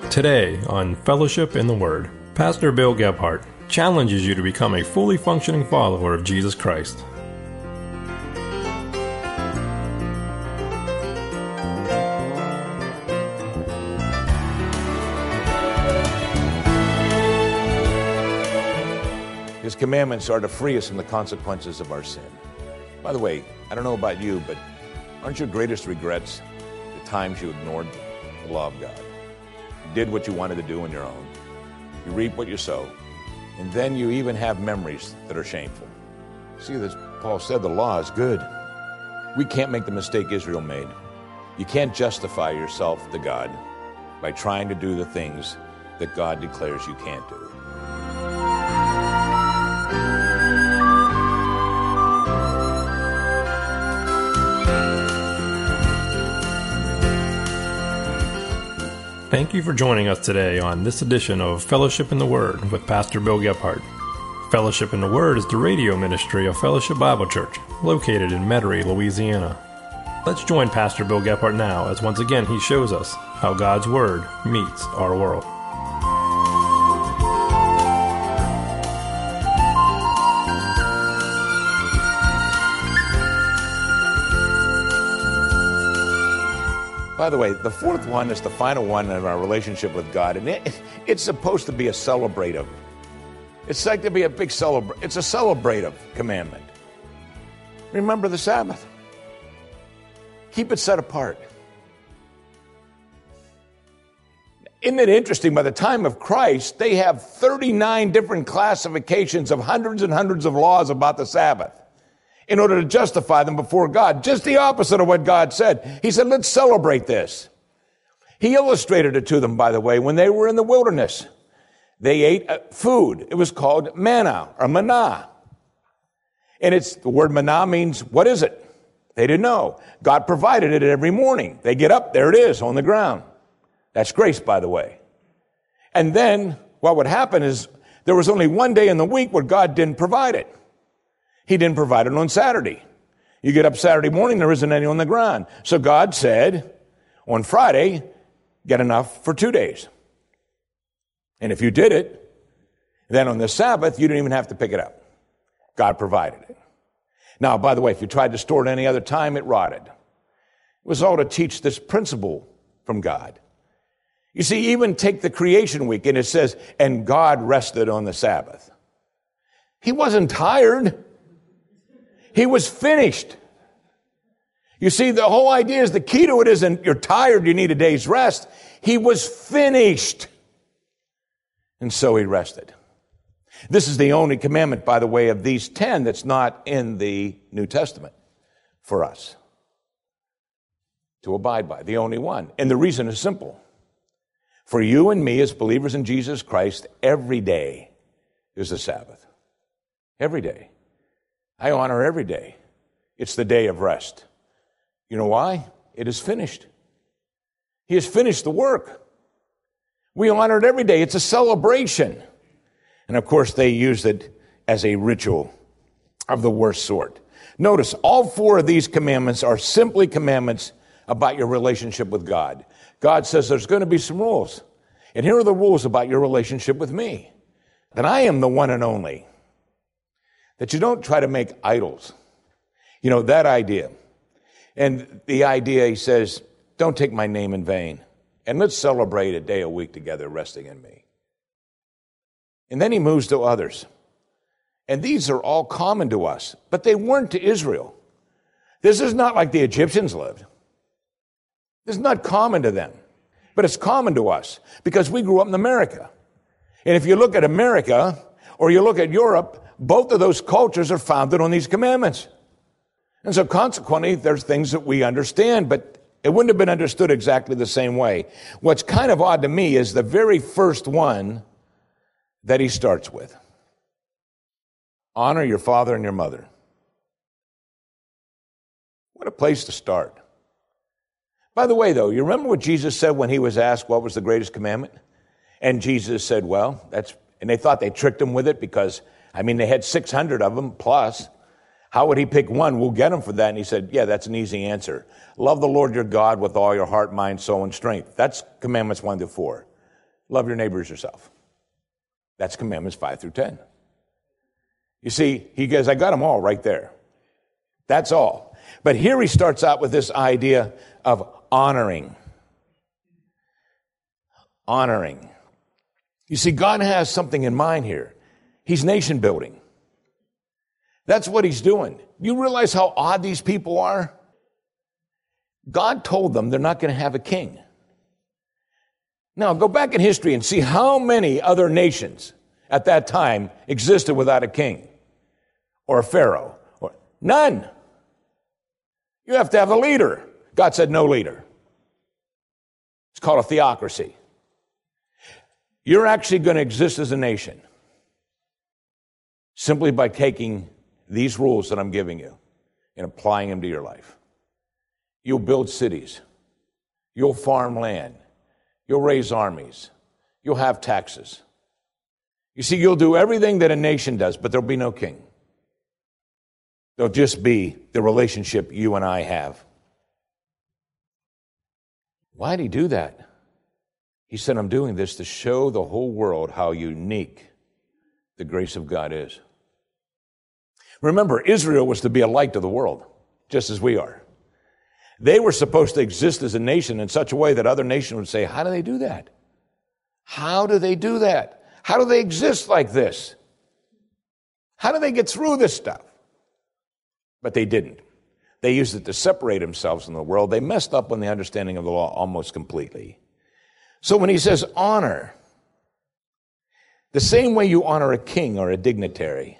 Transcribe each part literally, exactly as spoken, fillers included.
Today on Fellowship in the Word, Pastor Bill Gebhardt challenges you to become a fully functioning follower of Jesus Christ. His commandments are to free us from the consequences of our sin. By the way, I don't know about you, but aren't your greatest regrets the times you ignored the law of God? You did what you wanted to do on your own. You reap what you sow. And then you even have memories that are shameful. See, as Paul said, the law is good. We can't make the mistake Israel made. You can't justify yourself to God by trying to do the things that God declares you can't do. Thank you for joining us today on this edition of Fellowship in the Word with Pastor Bill Gebhardt. Fellowship in the Word is the radio ministry of Fellowship Bible Church, located in Metairie, Louisiana. Let's join Pastor Bill Gebhardt now as once again he shows us how God's Word meets our world. By the way, the fourth one is the final one in our relationship with God, and it, it's supposed to be a celebrative. It's like to be a big celebra- It's a celebrative commandment. Remember the Sabbath. Keep it set apart. Isn't it interesting? By the time of Christ, they have thirty-nine different classifications of hundreds and hundreds of laws about the Sabbath in order to justify them before God. Just the opposite of what God said. He said, let's celebrate this. He illustrated it to them, by the way, when they were in the wilderness. They ate food. It was called manna or manna. And it's the word manna means, what is it? They didn't know. God provided it every morning. They get up, there it is on the ground. That's grace, by the way. And then what would happen is there was only one day in the week where God didn't provide it. He didn't provide it on Saturday. You get up Saturday morning, there isn't any on the ground. So God said, on Friday, get enough for two days. And if you did it, then on the Sabbath, you didn't even have to pick it up. God provided it. Now, by the way, if you tried to store it any other time, it rotted. It was all to teach this principle from God. You see, even take the creation week, and it says, and God rested on the Sabbath. He wasn't tired. He was finished. You see, the whole idea is the key to it isn't you're tired, you need a day's rest. He was finished. And so he rested. This is the only commandment, by the way, of these ten that's not in the New Testament for us to abide by. The only one. And the reason is simple. For you and me as believers in Jesus Christ, every day is the Sabbath. Every day. I honor every day. It's the day of rest. You know why? It is finished. He has finished the work. We honor it every day. It's a celebration. And of course, they use it as a ritual of the worst sort. Notice, all four of these commandments are simply commandments about your relationship with God. God says there's going to be some rules. And here are the rules about your relationship with me. That I am the one and only. That you don't try to make idols. You know, that idea. And the idea, he says, don't take my name in vain. And let's celebrate a day a week together resting in me. And then he moves to others. And these are all common to us. But they weren't to Israel. This is not like the Egyptians lived. This is not common to them. But it's common to us because we grew up in America. And if you look at America or you look at Europe, both of those cultures are founded on these commandments. And so consequently, there's things that we understand, but it wouldn't have been understood exactly the same way. What's kind of odd to me is the very first one that he starts with. Honor your father and your mother. What a place to start. By the way, though, you remember what Jesus said when he was asked what was the greatest commandment? And Jesus said, well, that's, and they thought they tricked him with it because I mean, they had six hundred of them plus. How would he pick one? We'll get him for that. And he said, yeah, that's an easy answer. Love the Lord your God with all your heart, mind, soul, and strength. That's commandments one to four. Love your neighbor as yourself. That's commandments five through ten. You see, he goes, I got them all right there. That's all. But here he starts out with this idea of honoring. Honoring. You see, God has something in mind here. He's nation building. That's what he's doing. You realize how odd these people are? God told them they're not going to have a king. Now, go back in history and see how many other nations at that time existed without a king or a pharaoh. Or none. You have to have a leader. God said no leader. It's called a theocracy. You're actually going to exist as a nation simply by taking these rules that I'm giving you and applying them to your life. You'll build cities. You'll farm land. You'll raise armies. You'll have taxes. You see, you'll do everything that a nation does, but there'll be no king. There'll just be the relationship you and I have. Why did he do that? He said, I'm doing this to show the whole world how unique the grace of God is. Remember, Israel was to be a light to the world, just as we are. They were supposed to exist as a nation in such a way that other nations would say, how do they do that? How do they do that? How do they exist like this? How do they get through this stuff? But they didn't. They used it to separate themselves from the world. They messed up on the understanding of the law almost completely. So when he says honor, the same way you honor a king or a dignitary,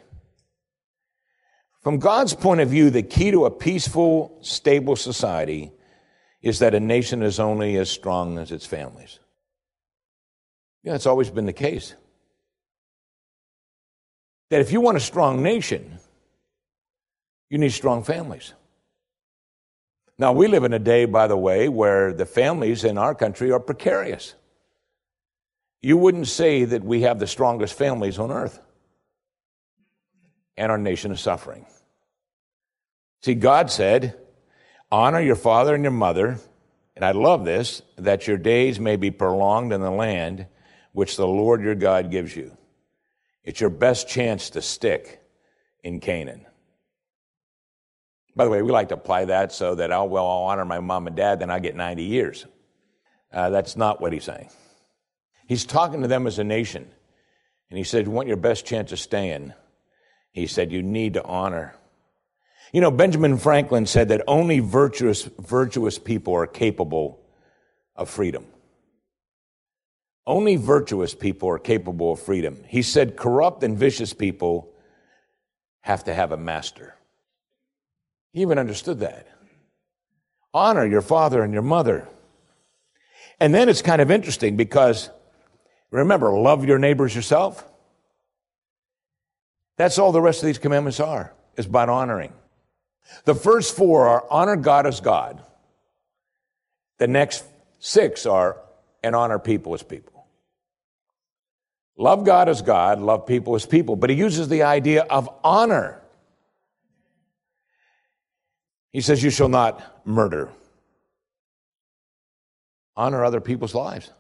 from God's point of view, the key to a peaceful, stable society is that a nation is only as strong as its families. Yeah, it's always been the case. That if you want a strong nation, you need strong families. Now, we live in a day, by the way, where the families in our country are precarious. You wouldn't say that we have the strongest families on earth. And our nation is suffering. See, God said, honor your father and your mother, and I love this, that your days may be prolonged in the land which the Lord your God gives you. It's your best chance to stick in Canaan. By the way, we like to apply that so that, oh, well, I'll honor my mom and dad, then I get ninety years. Uh, that's not what he's saying. He's talking to them as a nation. And he said, you want your best chance of staying? He said, you need to honor. You know, Benjamin Franklin said that only virtuous, virtuous people are capable of freedom. Only virtuous people are capable of freedom. He said corrupt and vicious people have to have a master. He even understood that. Honor your father and your mother. And then it's kind of interesting because, remember, love your neighbors yourself. That's all the rest of these commandments are, is about honoring. The first four are honor God as God. The next six are and honor people as people. Love God as God, love people as people. But he uses the idea of honor. He says, you shall not murder. Honor other people's lives.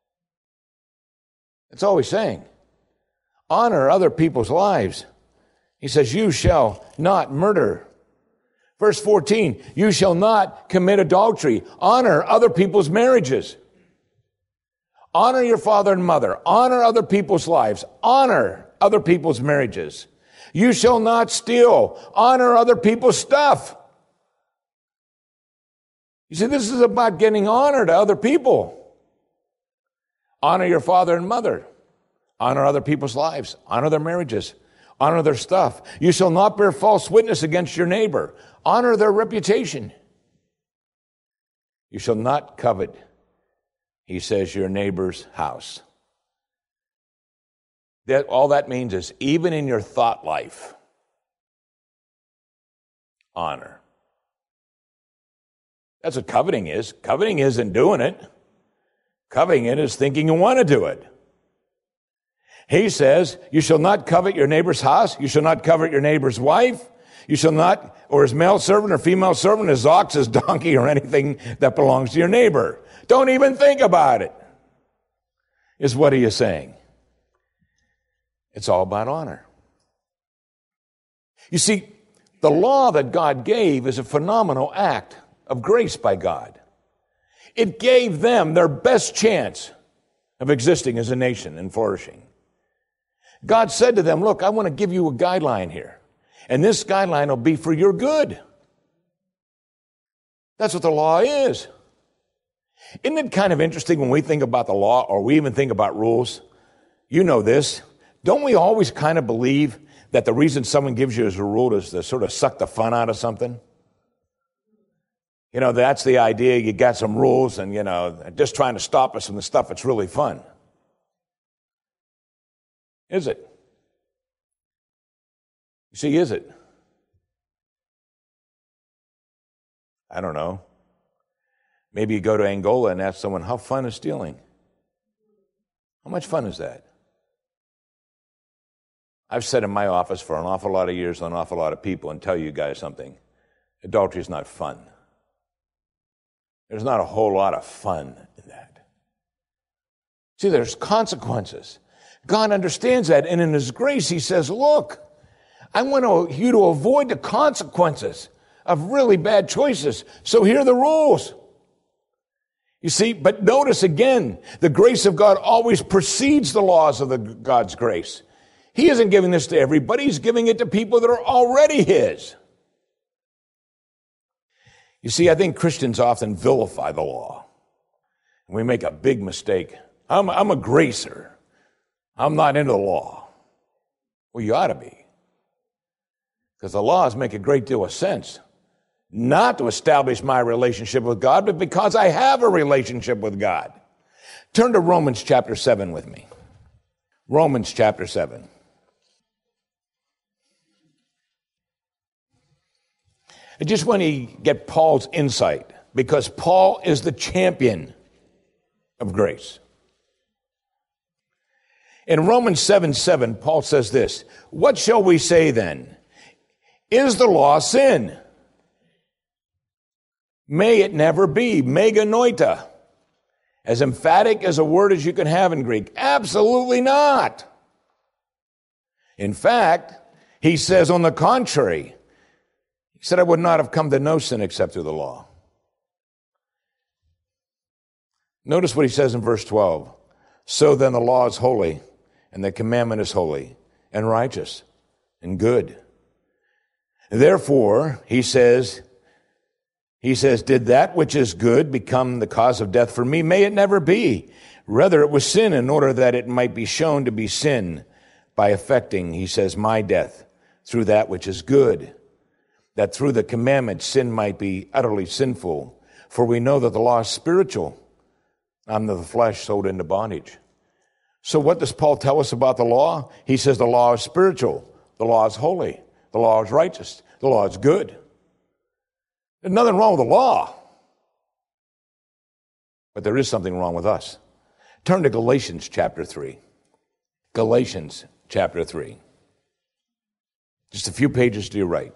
That's all he's saying. Honor other people's lives. He says, you shall not murder. Verse fourteen, you shall not commit adultery. Honor other people's marriages. Honor your father and mother. Honor other people's lives. Honor other people's marriages. You shall not steal. Honor other people's stuff. You see, this is about getting honor to other people. Honor your father and mother. Honor other people's lives. Honor their marriages. Honor their stuff. You shall not bear false witness against your neighbor. Honor their reputation. You shall not covet, he says, your neighbor's house. That, all that means is even in your thought life, honor. That's what coveting is. Coveting isn't doing it. Coveting it is thinking you want to do it. He says, you shall not covet your neighbor's house. You shall not covet your neighbor's wife. You shall not, or his male servant or female servant, his ox, his donkey, or anything that belongs to your neighbor. Don't even think about it. is what he is saying. It's all about honor. You see, the law that God gave is a phenomenal act of grace by God. It gave them their best chance of existing as a nation and flourishing. God said to them, look, I want to give you a guideline here, and this guideline will be for your good. That's what the law is. Isn't it kind of interesting when we think about the law, or we even think about rules? You know this. Don't we always kind of believe that the reason someone gives you as a rule is to sort of suck the fun out of something? You know, that's the idea. You got some rules and, you know, just trying to stop us from the stuff that's really fun. Is it? You see, is it? I don't know. Maybe you go to Angola and ask someone, how fun is stealing? How much fun is that? I've sat in my office for an awful lot of years with an awful lot of people and tell you guys something. Adultery is not fun. There's not a whole lot of fun in that. See, there's consequences. God understands that, and in His grace, He says, look, I want you to avoid the consequences of really bad choices, so here are the rules. You see, but notice again, the grace of God always precedes the laws of the God's grace. He isn't giving this to everybody. He's giving it to people that are already His. You see, I think Christians often vilify the law. We make a big mistake. I'm, I'm a gracer. I'm not into the law. Well, you ought to be. Because the laws make a great deal of sense. Not to establish my relationship with God, but because I have a relationship with God. Turn to Romans chapter seven with me. Romans chapter seven. I just want to get Paul's insight, because Paul is the champion of grace. In Romans seven seven, Paul says this, what shall we say then? Is the law sin? May it never be. Meganoita. As emphatic as a word as you can have in Greek. Absolutely not. In fact, he says on the contrary, he said, I would not have come to know sin except through the law. Notice what he says in verse twelve. So then the law is holy, and the commandment is holy, and righteous, and good. Therefore, he says, he says, did that which is good become the cause of death for me? May it never be. Rather, it was sin in order that it might be shown to be sin by effecting, he says, my death through that which is good, that through the commandment sin might be utterly sinful. For we know that the law is spiritual, not of the flesh sold into bondage. So what does Paul tell us about the law? He says the law is spiritual, the law is holy, the law is righteous, the law is good. There's nothing wrong with the law. But there is something wrong with us. Turn to Galatians chapter three. Galatians chapter three. Just a few pages to your right.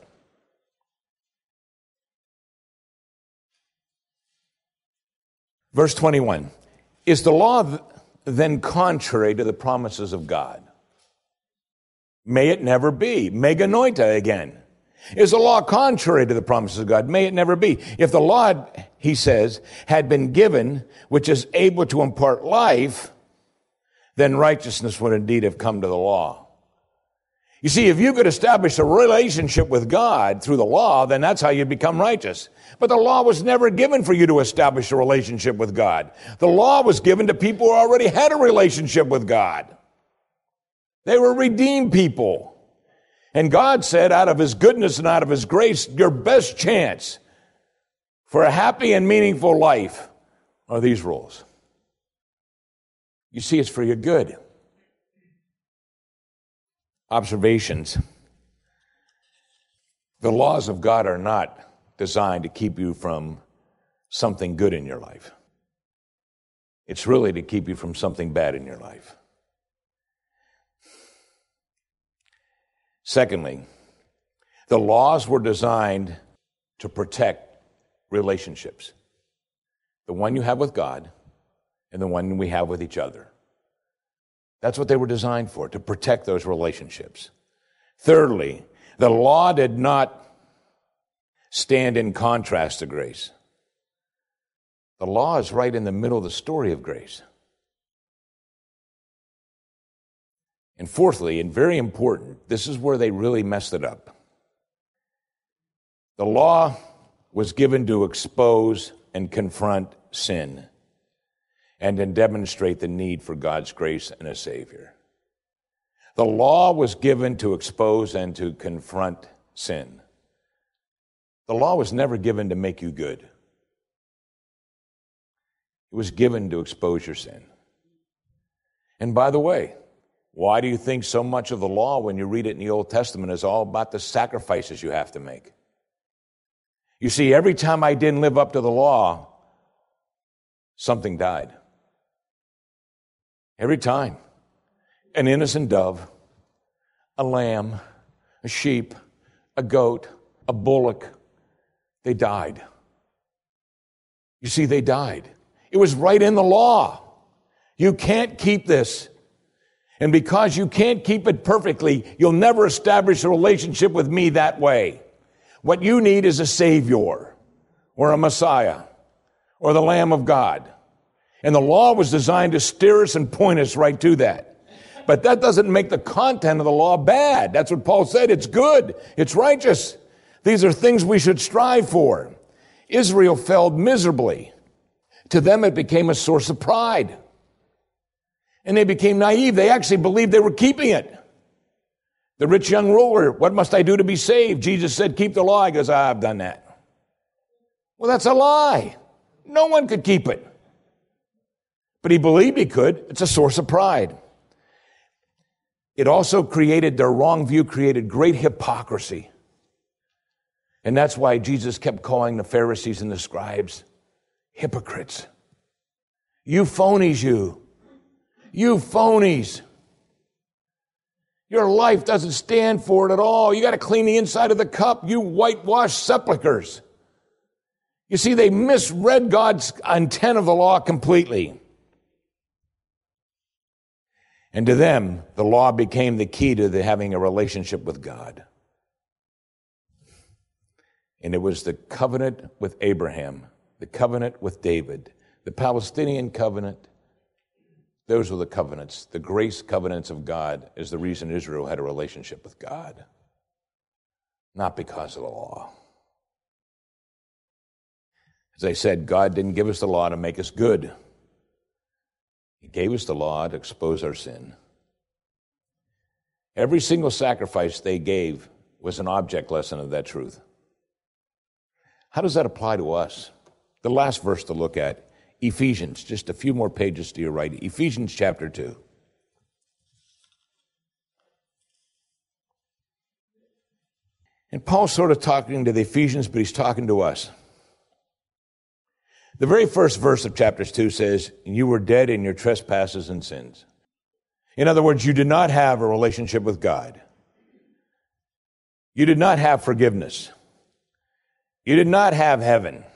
Verse twenty-one. Is the law then contrary to the promises of God? May it never be. Meganoita again. Is the law contrary to the promises of God? May it never be. If the law, he says, had been given, which is able to impart life, then righteousness would indeed have come to the law. You see, if you could establish a relationship with God through the law, then that's how you become righteous. But the law was never given for you to establish a relationship with God. The law was given to people who already had a relationship with God. They were redeemed people. And God said, out of His goodness and out of His grace, your best chance for a happy and meaningful life are these rules. You see, it's for your good. Observations. The laws of God are not designed to keep you from something good in your life. It's really to keep you from something bad in your life. Secondly, the laws were designed to protect relationships. The one you have with God and the one we have with each other. That's what they were designed for, to protect those relationships. Thirdly, the law did not stand in contrast to grace. The law is right in the middle of the story of grace. And fourthly, and very important, this is where they really messed it up. The law was given to expose and confront sin and to demonstrate the need for God's grace and a Savior. The law was given to expose and to confront sin. The law was never given to make you good. It was given to expose your sin. And by the way, why do you think so much of the law, when you read it in the Old Testament, is all about the sacrifices you have to make? You see, every time I didn't live up to the law, something died. Every time. An innocent dove, a lamb, a sheep, a goat, a bullock, they died. You see, they died. It was right in the law. You can't keep this. And because you can't keep it perfectly, you'll never establish a relationship with me that way. What you need is a Savior or a Messiah or the Lamb of God. And the law was designed to steer us and point us right to that. But that doesn't make the content of the law bad. That's what Paul said. It's good. It's righteous. These are things we should strive for. Israel failed miserably. To them, it became a source of pride. And they became naive. They actually believed they were keeping it. The rich young ruler, what must I do to be saved? Jesus said, keep the law. He goes, ah, I've done that. Well, that's a lie. No one could keep it. But he believed he could. It's a source of pride. It also created, their wrong view created great hypocrisy. And that's why Jesus kept calling the Pharisees and the scribes hypocrites. You phonies, you. You phonies. Your life doesn't stand for it at all. You got to clean the inside of the cup. You whitewashed sepulchers. You see, they misread God's intent of the law completely. And to them, the law became the key to the having a relationship with God. And it was the covenant with Abraham, the covenant with David, the Palestinian covenant. Those were the covenants. The grace covenants of God is the reason Israel had a relationship with God, not because of the law. As I said, God didn't give us the law to make us good. He gave us the law to expose our sin. Every single sacrifice they gave was an object lesson of that truth. How does that apply to us? The last verse to look at, Ephesians, just a few more pages to your right, Ephesians chapter two. And Paul's sort of talking to the Ephesians, but he's talking to us. The very first verse of chapter two says, you were dead in your trespasses and sins. In other words, you did not have a relationship with God. You did not have forgiveness. You did not have heaven.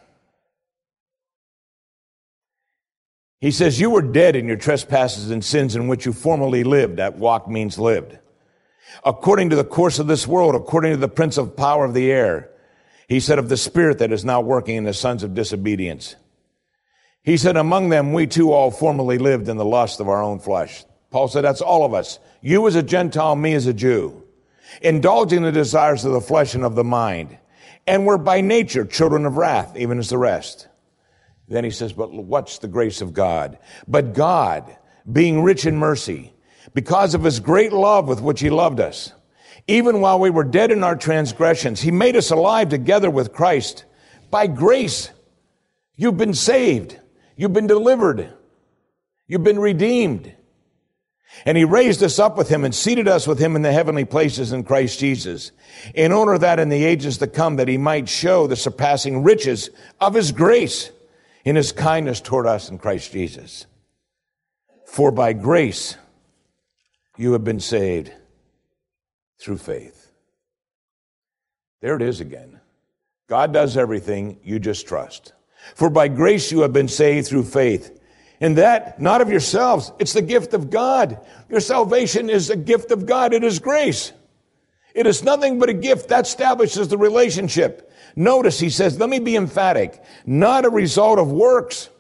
He says, you were dead in your trespasses and sins in which you formerly lived. That walk means lived. According to the course of this world, according to the prince of power of the air. He said, of the spirit that is now working in the sons of disobedience. He said, among them we too all formerly lived in the lust of our own flesh. Paul said, that's all of us. You as a Gentile, me as a Jew. Indulging the desires of the flesh and of the mind. And we're by nature children of wrath, even as the rest. Then he says, but what's the grace of God? But God, being rich in mercy, because of his great love with which he loved us, even while we were dead in our transgressions, he made us alive together with Christ. By grace, you've been saved. You've been delivered. You've been redeemed. And he raised us up with him and seated us with him in the heavenly places in Christ Jesus, in order that in the ages to come that he might show the surpassing riches of his grace in his kindness toward us in Christ Jesus. For by grace you have been saved through faith. There it is again. God does everything, you just trust. For by grace you have been saved through faith. And that, not of yourselves, it's the gift of God. Your salvation is a gift of God. It is grace. It is nothing but a gift that establishes the relationship. Notice he says, let me be emphatic, not a result of works.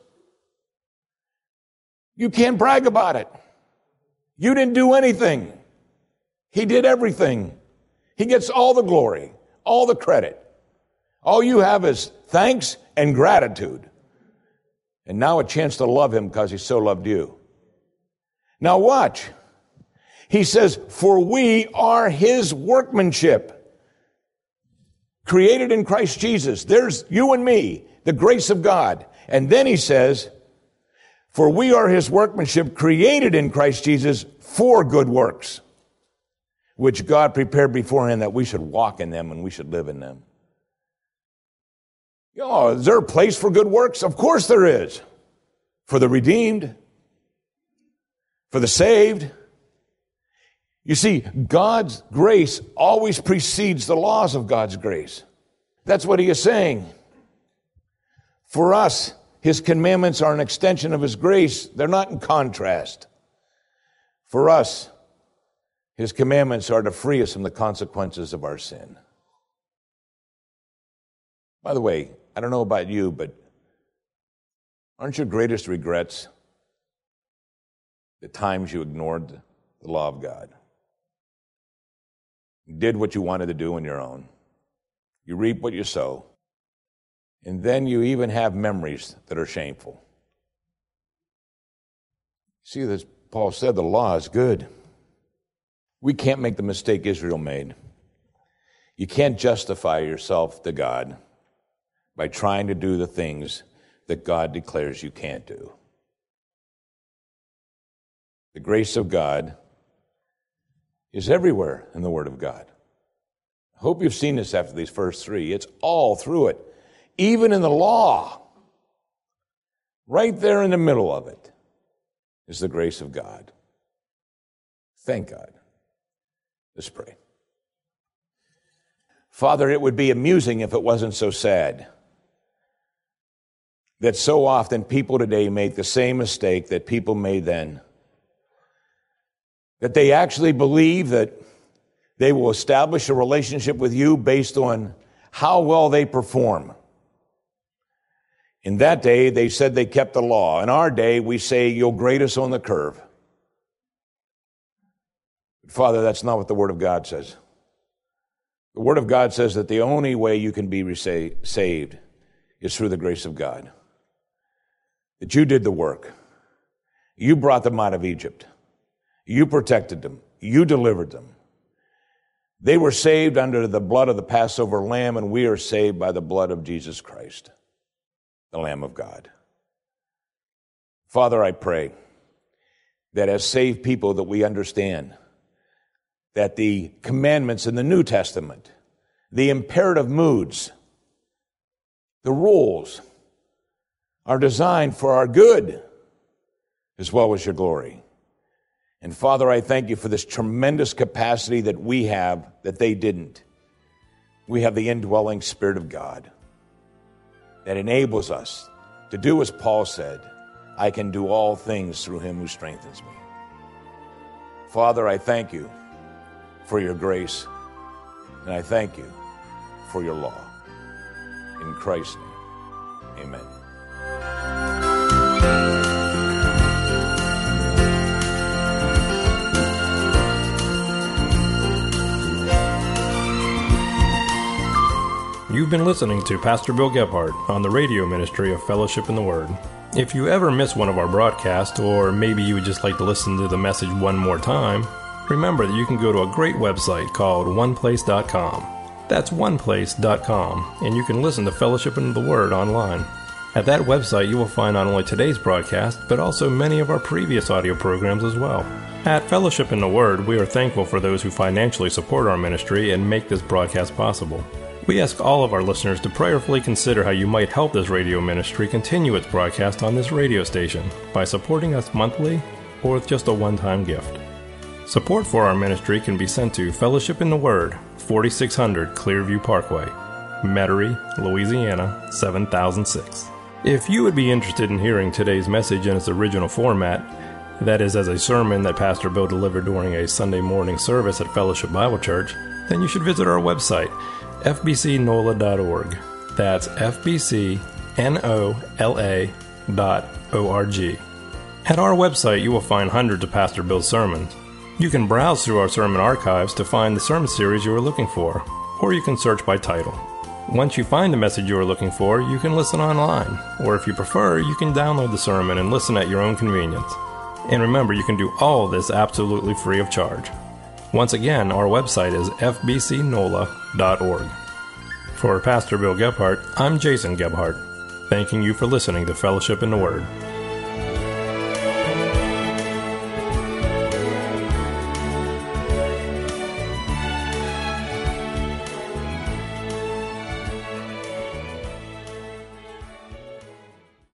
You can't brag about it. You didn't do anything. He did everything. He gets all the glory, all the credit. All you have is thanks and gratitude. And now a chance to love him because he so loved you. Now watch. He says, for we are his workmanship, created in Christ Jesus. There's you and me, the grace of God. And then he says, for we are his workmanship, created in Christ Jesus for good works, which God prepared beforehand that we should walk in them and we should live in them. You know, is there a place for good works? Of course there is. For the redeemed, for the saved. You see, God's grace always precedes the laws of God's grace. That's what he is saying. For us, his commandments are an extension of his grace. They're not in contrast. For us, his commandments are to free us from the consequences of our sin. By the way, I don't know about you, but aren't your greatest regrets the times you ignored the law of God? You did what you wanted to do on your own. You reap what you sow. And then you even have memories that are shameful. See, as Paul said, the law is good. We can't make the mistake Israel made. You can't justify yourself to God by trying to do the things that God declares you can't do. The grace of God is everywhere in the Word of God. I hope you've seen this after these first three. It's all through it. Even in the law, right there in the middle of it, is the grace of God. Thank God. Let's pray. Father, it would be amusing if it wasn't so sad that so often people today make the same mistake that people made then. That they actually believe that they will establish a relationship with you based on how well they perform. In that day, they said they kept the law. In our day, we say, you'll grade us on the curve. But Father, that's not what the Word of God says. The Word of God says that the only way you can be saved is through the grace of God. That you did the work. You brought them out of Egypt. You protected them. You delivered them. They were saved under the blood of the Passover lamb, and we are saved by the blood of Jesus Christ, the Lamb of God. Father, I pray that as saved people that we understand that the commandments in the New Testament, the imperative moods, the rules are designed for our good as well as your glory. And Father, I thank you for this tremendous capacity that we have that they didn't. We have the indwelling Spirit of God that enables us to do as Paul said, I can do all things through him who strengthens me. Father, I thank you for your grace, and I thank you for your law. In Christ's name, amen. You've been listening to Pastor Bill Gebhardt on the radio ministry of Fellowship in the Word. If you ever miss one of our broadcasts, or maybe you would just like to listen to the message one more time, remember that you can go to a great website called one place dot com. That's one place dot com, and you can listen to Fellowship in the Word online. At that website, you will find not only today's broadcast, but also many of our previous audio programs as well. At Fellowship in the Word, we are thankful for those who financially support our ministry and make this broadcast possible. We ask all of our listeners to prayerfully consider how you might help this radio ministry continue its broadcast on this radio station by supporting us monthly or with just a one-time gift. Support for our ministry can be sent to Fellowship in the Word, forty-six hundred Clearview Parkway, Metairie, Louisiana, seven thousand six. If you would be interested in hearing today's message in its original format, that is as a sermon that Pastor Bill delivered during a Sunday morning service at Fellowship Bible Church, then you should visit our website, f b c nola dot org. That's f b c nola dot org. At our website, you will find hundreds of Pastor Bill's sermons. You can browse through our sermon archives to find the sermon series you are looking for, or you can search by title. Once you find the message you are looking for, you can listen online, or if you prefer, you can download the sermon and listen at your own convenience. And remember, you can do all of this absolutely free of charge. Once again, our website is f b c nola dot org. For Pastor Bill Gebhardt, I'm Jason Gebhardt, thanking you for listening to Fellowship in the Word.